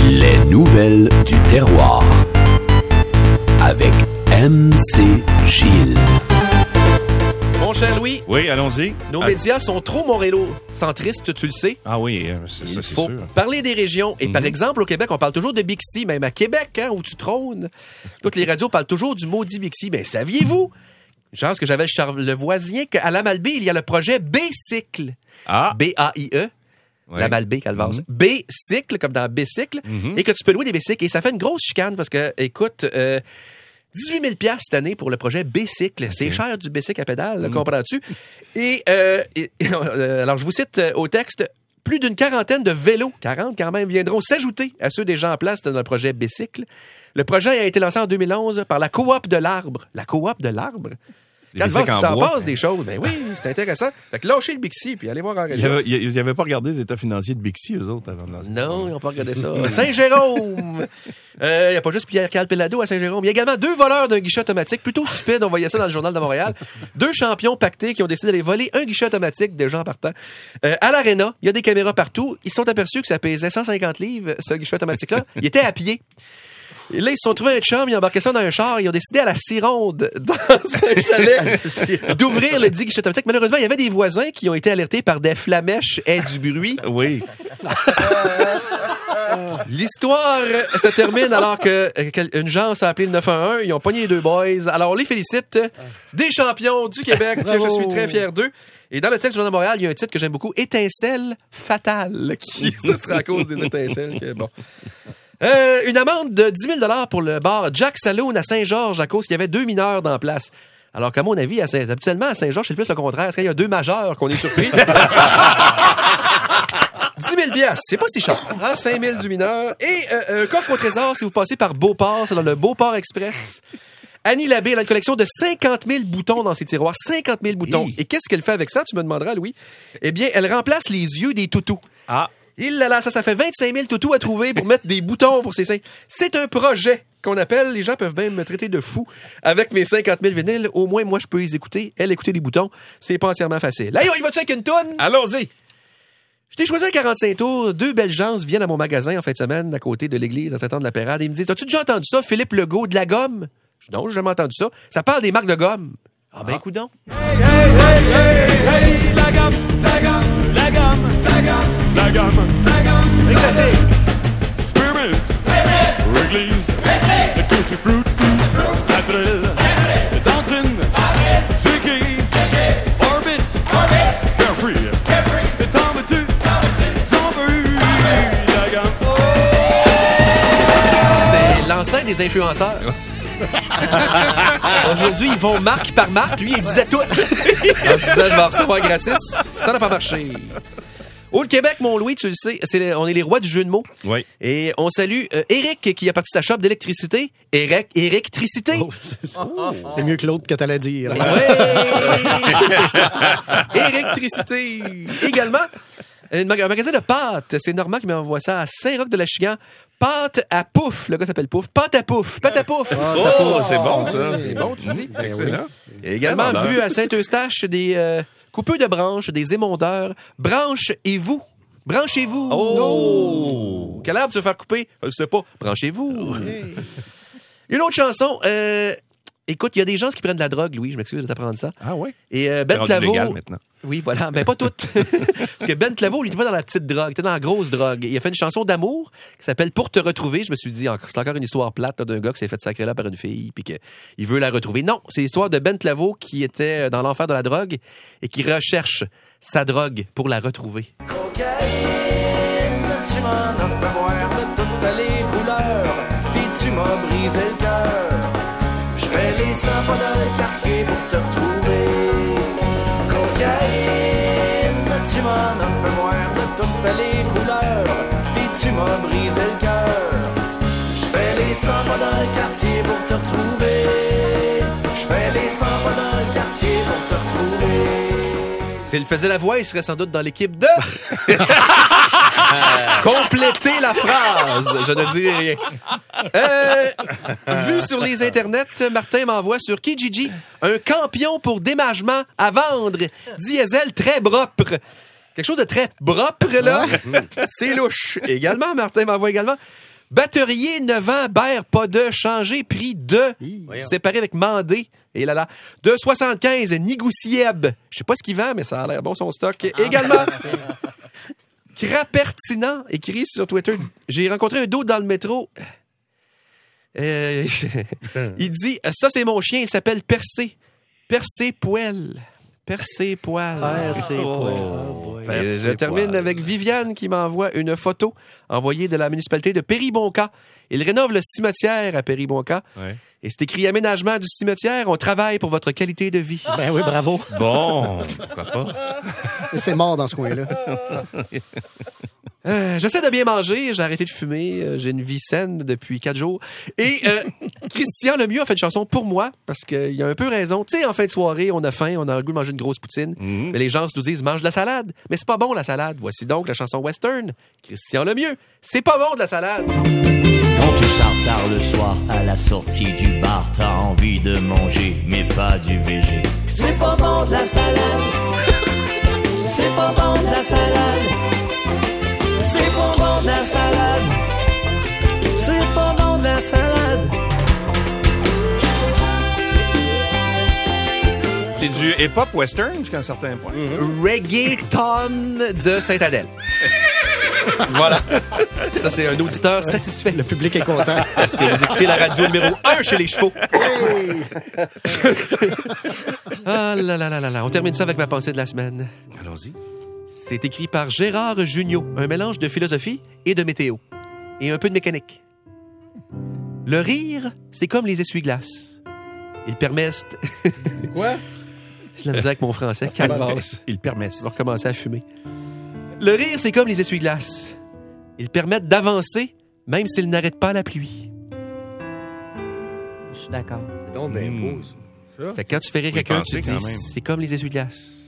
Les nouvelles du terroir avec MC Gilles. Mon cher Louis. Oui, allons-y. Nos médias sont trop montréalo-centristes, tu le sais. Ah oui, c'est Il sûr. faut parler des régions. Et par exemple, au Québec, on parle toujours de Bixi, même à Québec, où tu trônes. Toutes les radios parlent toujours du maudit Bixi. Mais saviez-vous, genre ce que j'avais le voisin, qu'à la Malbaie, il y a le projet B-Cycle. Ah. B-A-I-E. Ouais. La Malbaie, Calvas. B-Cycle, comme dans bicycle. Et que tu peux louer des bicycles. Et ça fait une grosse chicane parce que, écoute... 18 000 $ cette année pour le projet B-Cycle. Okay. C'est cher du bicycle à pédale, comprends-tu? Et alors, je vous cite au texte, plus d'une quarantaine de vélos, 40 quand même, viendront s'ajouter à ceux déjà en place dans le projet B-Cycle. Le projet a été lancé en 2011 par la Coop de l'Arbre. La Coop de l'Arbre? Calvas, ça en passe des choses. Ben oui, c'est intéressant. Fait que lâchez le Bixi puis allez voir en région. Ils n'avaient pas regardé les états financiers de Bixi, eux autres, avant de lancer. Non, ils n'ont pas regardé ça. Saint-Jérôme! Il n'y a pas juste Pierre-Carl Pelado à Saint-Jérôme. Il y a également 2 voleurs d'un guichet automatique. Plutôt stupide, on voyait ça dans le Journal de Montréal. 2 champions pactés qui ont décidé d'aller voler un guichet automatique des gens partant. À l'Arena, il y a des caméras partout. Ils se sont aperçus que ça pesait 150 livres, ce guichet automatique-là. Il était à pied. Et là, ils se sont trouvés un chum, ils ont embarqué ça dans un char, ils ont décidé à la Cironde, dans un chalet, d'ouvrir le dit guichet automatique. Malheureusement, il y avait des voisins qui ont été alertés par des flamèches et du bruit. Oui. L'histoire se termine alors qu'une gens a appelé le 911, ils ont pogné les 2 boys. Alors, on les félicite, des champions du Québec, que je suis très fier d'eux. Et dans le texte du Journal de Montréal, il y a un titre que j'aime beaucoup, Étincelle fatale, qui ce sera à cause des étincelles que, bon... une amende de 10 000 $ pour le bar Jack Saloon à Saint-Georges à cause qu'il y avait 2 mineurs dans la place. Alors qu'à mon avis, habituellement à Saint-Georges, c'est plus le contraire. C'est quand il y a 2 majeurs qu'on est surpris. 10 000 $, c'est pas si cher. 5 000 du mineur. Et un coffre au trésor si vous passez par Beauport, c'est dans le Beauport Express. Annie Labbé, elle a une collection de 50 000 boutons dans ses tiroirs. 50 000 boutons. Et qu'est-ce qu'elle fait avec ça, tu me demanderas, Louis? Eh bien, elle remplace les yeux des toutous. Ah! Ça fait 25 000 toutous à trouver pour mettre des boutons pour ses seins. C'est un projet qu'on appelle, les gens peuvent même me traiter de fou avec mes 50 000 vinyles. Au moins, moi, je peux les écouter. Elle, écouter des boutons, c'est pas entièrement facile. Là, il va-tu avec une toune? Allons-y! Je t'ai choisi un 45 tours. 2 belles gens viennent à mon magasin en fin de semaine à côté de l'église à Saint-Anne-de-la-Pérade et ils me disent, as-tu déjà entendu ça, Philippe Legault, de la gomme? Je dis, non, j'ai jamais entendu ça. Ça parle des marques de gomme. Ah ben, coudonc. Hey, hey, hey, hey, hey, la gomme, la gomme, la gomme, la gomme, la gomme, la gomme. Un classique. Spearmint, Wrigley's, the Juicy Fruit, April, Dalton, Ziggy, Orbit, Carefree, the Tomato, Strawberry, la gomme. C'est l'ancêtre des influenceurs. Aujourd'hui, ils vont marque par marque. Lui, il disait tout. En se disant, je vais en recevoir gratis. Ça n'a pas marché. Au Québec, mon Louis, tu le sais, on est les rois du jeu de mots. Oui. Et on salue Eric, qui a parti sa shop d'électricité. Eric-tricité. Oh, c'est mieux que l'autre que t'allais dire. Oui! Eric-tricité. Également, un magasin de pâtes. C'est Normand qui m'envoie ça à Saint-Roch-de-la-Chigan. Pâte à pouf. Le gars s'appelle Pouf. Pâte à pouf. Pâte à pouf. Oh, c'est bon, ça. C'est bon, tu dis. Excellent. Et également, vu à Saint-Eustache, des coupeux de branches, des émondeurs. Branchez-vous. Branchez-vous. Oh! Quel arbre tu veux faire couper? Je sais pas. Branchez-vous. Une autre chanson. Écoute, il y a des gens qui prennent de la drogue, Louis. Je m'excuse de t'apprendre ça. Ah oui? Et Ben Claveau... légal maintenant. Oui, voilà. Ben, pas toutes. Parce que Ben Claveau, il était pas dans la petite drogue. Il était dans la grosse drogue. Il a fait une chanson d'amour qui s'appelle Pour te retrouver. Je me suis dit, c'est encore une histoire plate là, d'un gars qui s'est fait sacrer là par une fille puis qu'il veut la retrouver. Non, c'est l'histoire de Ben Claveau qui était dans l'enfer de la drogue et qui recherche sa drogue pour la retrouver. Cocaïne, tu m'en as fait voir de toutes les couleurs, puis tu m'as brisé le cœur. Je fais les 100 pas dans le quartier pour te retrouver. Cocaïne, tu m'en as fait voir de toutes les couleurs, puis tu m'as brisé le cœur. Je fais les 100 pas dans le quartier pour te retrouver. Je fais les 100 pas dans le quartier pour te retrouver. S'il faisait la voix, il serait sans doute dans l'équipe de... Complétez la phrase. Je ne dirai rien. Vu sur les internets, Martin m'envoie sur Kijiji un campion pour démagement à vendre. Diesel très propre. Quelque chose de très propre, là. C'est louche. Également, Martin m'envoie également Batterier 9 ans, Baird, pas de, changé, prix de, séparé avec Mandé. Et là là. De 75, Nigoussieb. Je sais pas ce qu'il vend, mais ça a l'air bon son stock. Également, Crapertinent, écrit sur Twitter. J'ai rencontré un dos dans le métro. Il dit, ça c'est mon chien, il s'appelle Percé. Percé Poil. Percé Poil. Je termine avec Viviane qui m'envoie une photo envoyée de la municipalité de Péribonka. Il rénove le cimetière à Péribonka. Ouais. Et c'est écrit aménagement du cimetière. On travaille pour votre qualité de vie. Ben oui, bravo. Bon, pourquoi pas? C'est mort dans ce coin-là. J'essaie de bien manger, j'ai arrêté de fumer, j'ai une vie saine depuis 4 jours. Et Christian Lemieux a fait une chanson pour moi, parce qu'il a un peu raison. Tu sais, en fin de soirée, on a faim, on a le goût de manger une grosse poutine, mais les gens nous disent, mange de la salade. Mais c'est pas bon, la salade. Voici donc la chanson western. Christian Lemieux, c'est pas bon de la salade. Quand tu sors tard le soir, à la sortie du bar, t'as envie de manger, mais pas du VG. C'est pas bon de la salade. C'est pas bon de la salade. C'est pas bon de la salade. C'est pas bon de la salade. C'est du hip-hop western jusqu'à un certain point. Reggaeton de Saint-Adèle. Voilà. Ça, c'est un auditeur satisfait. Le public est content. Parce que vous écoutez la radio numéro 1 chez les chevaux. Hey! Ah là là là là là. On termine ça avec ma pensée de la semaine. Allons-y. C'est écrit par Gérard Jugnot. Un mélange de philosophie et de météo. Et un peu de mécanique. Le rire, c'est comme les essuie-glaces. Ils permettent... Quoi? J'ai la misère avec mon français. Calvasse. Ils permettent. Je vais recommencer à fumer. Le rire, c'est comme les essuie-glaces. Ils permettent d'avancer, même s'ils n'arrêtent pas la pluie. Je suis d'accord. C'est donc bien beau, ça. Fait que quand tu fais rire Oui, quelqu'un, tu pensez dis, quand même. c'est comme les essuie-glaces.